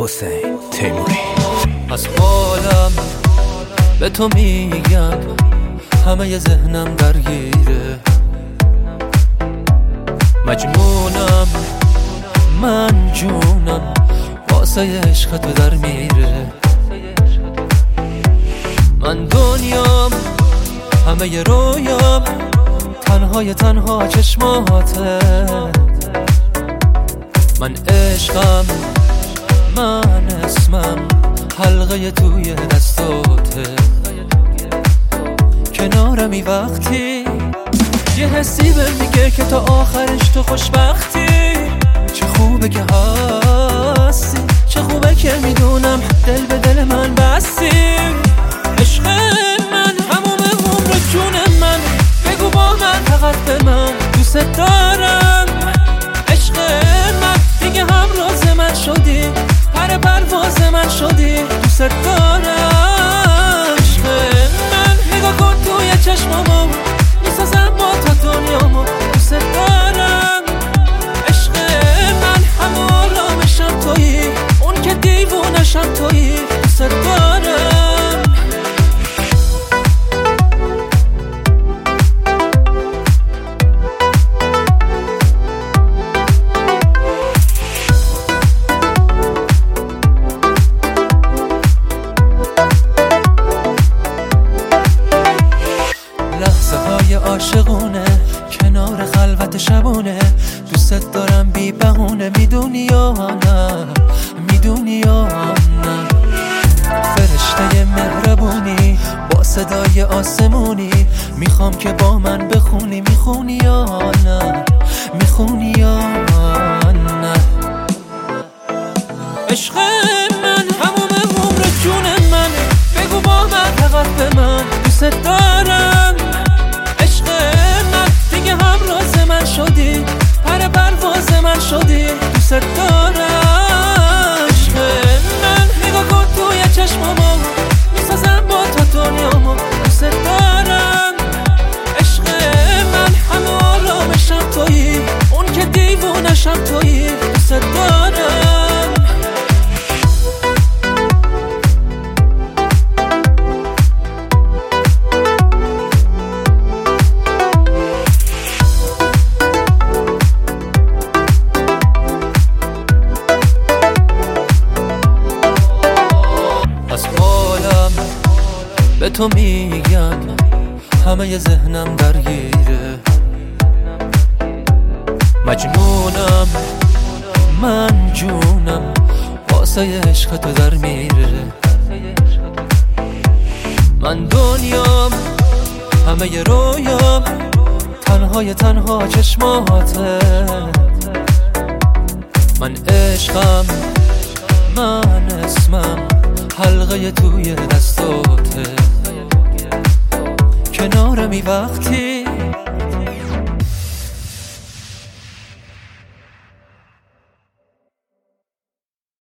حسین تیموری. از حالم به تو میگم، همه ذهنم درگیره، مجنونم من جونم، واسه عشق تو در میره. من دنیام همه رویام، تنها چشماته. من عشقم، من اسمم، حلقه توی دستاته. کنارمی وقتی یه حسی به میگه که تا آخرش تو خوشبختی. چه خوبه که هستی، چه خوبه که میدونم دل به دل من بستی. عشق من، هموم عمر جون من، بگو با من، فقط به من، دوست دارم. عشق من، دیگه همراز من شدی، پر پرواز من شدی، دوست دارم. عشق من، نگاه کن توی چشمامو، میسازم با تو دنیامو، دوست دارم. عشق من، همه آرامشم تویی، اون که دیوونشم تویی، دوست دارم. لحظه های عاشقونه کنار خلوت شبونه، دوست دارم بی بهونه، میدونی یا نه، میدونی یا نه. فرشته مهربونی با صدای آسمونی، میخوام که با من بخونی، میخونی یا نه، میخونی یا نه. عشق من، هموم عمر جون من، بگو با من، فقط به من، دوست دارم. عشق من، دیگه همراز من شدی، پر پرواز من شدی، دوست دارم. عشق من، نگاه کن توی چشمامو، میسازم با تو دنیامو، دوست دارم. عشق من، همه آرامشم تویی، اون که دیوونشم تویی، دوست دارم. از حالم به تو میگم، همه ذهنم درگیره، مجنونم من جونم، واسه عشق تو در میره. من دنیام همه رویام، تنها چشماته. من عشقم، من اسمم، حلقه توی دستاته. کنارمی وقتی